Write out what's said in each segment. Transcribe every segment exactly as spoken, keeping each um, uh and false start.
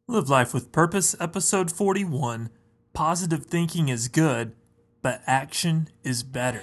Live Life with Purpose, Episode forty-one. Positive thinking is good, but action is better.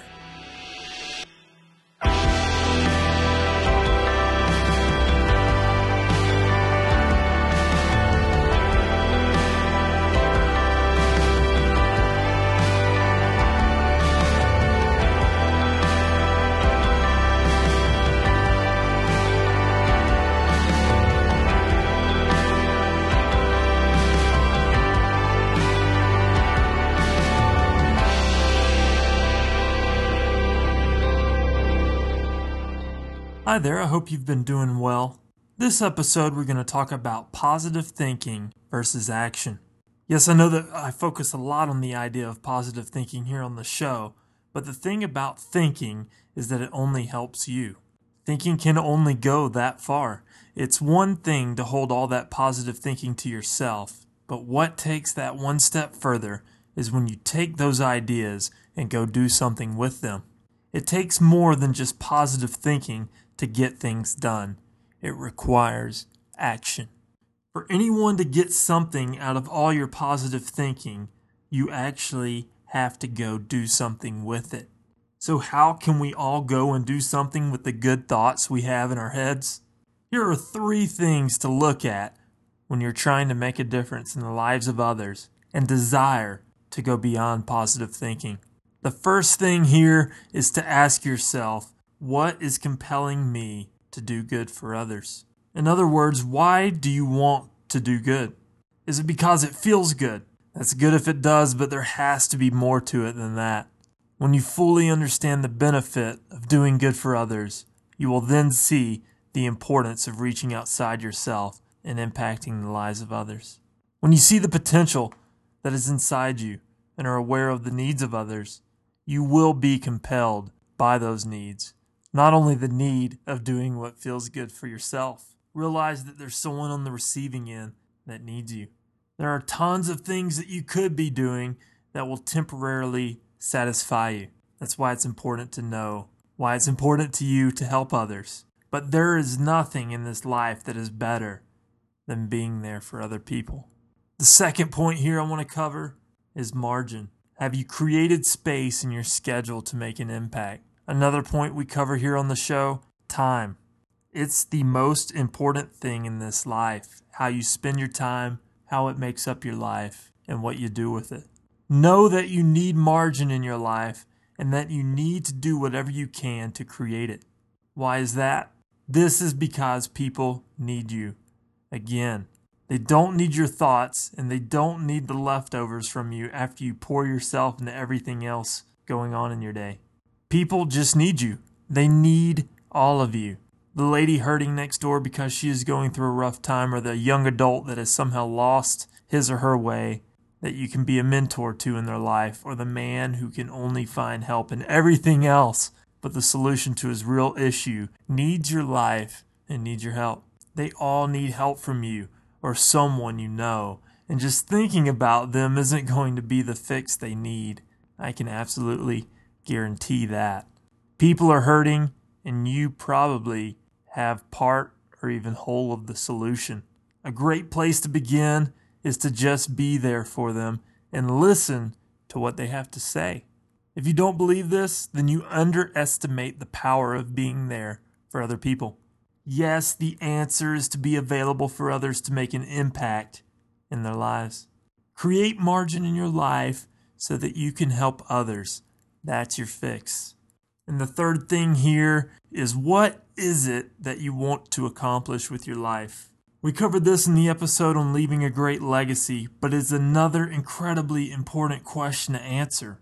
Hi there, I hope you've been doing well. This episode we're going to talk about positive thinking versus action. Yes, I know that I focus a lot on the idea of positive thinking here on the show, but the thing about thinking is that it only helps you. Thinking can only go that far. It's one thing to hold all that positive thinking to yourself, but what takes that one step further is when you take those ideas and go do something with them. It takes more than just positive thinking to get things done. It requires action. For anyone to get something out of all your positive thinking, you actually have to go do something with it. So how can we all go and do something with the good thoughts we have in our heads? Here are three things to look at when you're trying to make a difference in the lives of others and desire to go beyond positive thinking. The first thing here is to ask yourself, what is compelling me to do good for others? In other words, why do you want to do good? Is it because it feels good? That's good if it does, but there has to be more to it than that. When you fully understand the benefit of doing good for others, you will then see the importance of reaching outside yourself and impacting the lives of others. When you see the potential that is inside you and are aware of the needs of others, you will be compelled by those needs. Not only the need of doing what feels good for yourself. Realize that there's someone on the receiving end that needs you. There are tons of things that you could be doing that will temporarily satisfy you. That's why it's important to know, why it's important to you to help others. But there is nothing in this life that is better than being there for other people. The second point here I want to cover is margin. Have you created space in your schedule to make an impact? Another point we cover here on the show, time. It's the most important thing in this life. How you spend your time, how it makes up your life, and what you do with it. Know that you need margin in your life and that you need to do whatever you can to create it. Why is that? This is because people need you. Again, they don't need your thoughts and they don't need the leftovers from you after you pour yourself into everything else going on in your day. People just need you. They need all of you. The lady hurting next door because she is going through a rough time, or the young adult that has somehow lost his or her way that you can be a mentor to in their life, or the man who can only find help in everything else but the solution to his real issue needs your life and needs your help. They all need help from you or someone you know, and just thinking about them isn't going to be the fix they need. I can absolutely guarantee that. People are hurting, and you probably have part or even whole of the solution. A great place to begin is to just be there for them and listen to what they have to say. If you don't believe this, then you underestimate the power of being there for other people. Yes, the answer is to be available for others to make an impact in their lives. Create margin in your life so that you can help others. That's your fix. And the third thing here is, what is it that you want to accomplish with your life? We covered this in the episode on leaving a great legacy, but it's another incredibly important question to answer.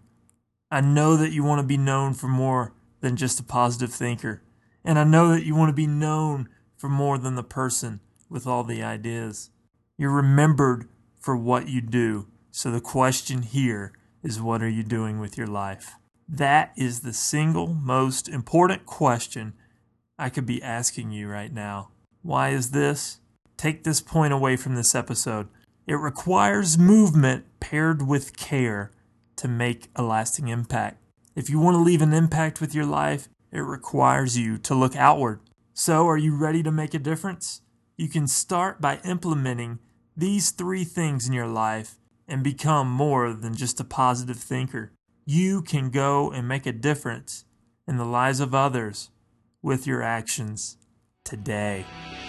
I know that you want to be known for more than just a positive thinker. And I know that you want to be known for more than the person with all the ideas. You're remembered for what you do. So the question here is, what are you doing with your life? That is the single most important question I could be asking you right now. Why is this? Take this point away from this episode. It requires movement paired with care to make a lasting impact. If you want to leave an impact with your life, it requires you to look outward. So, are you ready to make a difference? You can start by implementing these three things in your life and become more than just a positive thinker. You can go and make a difference in the lives of others with your actions today.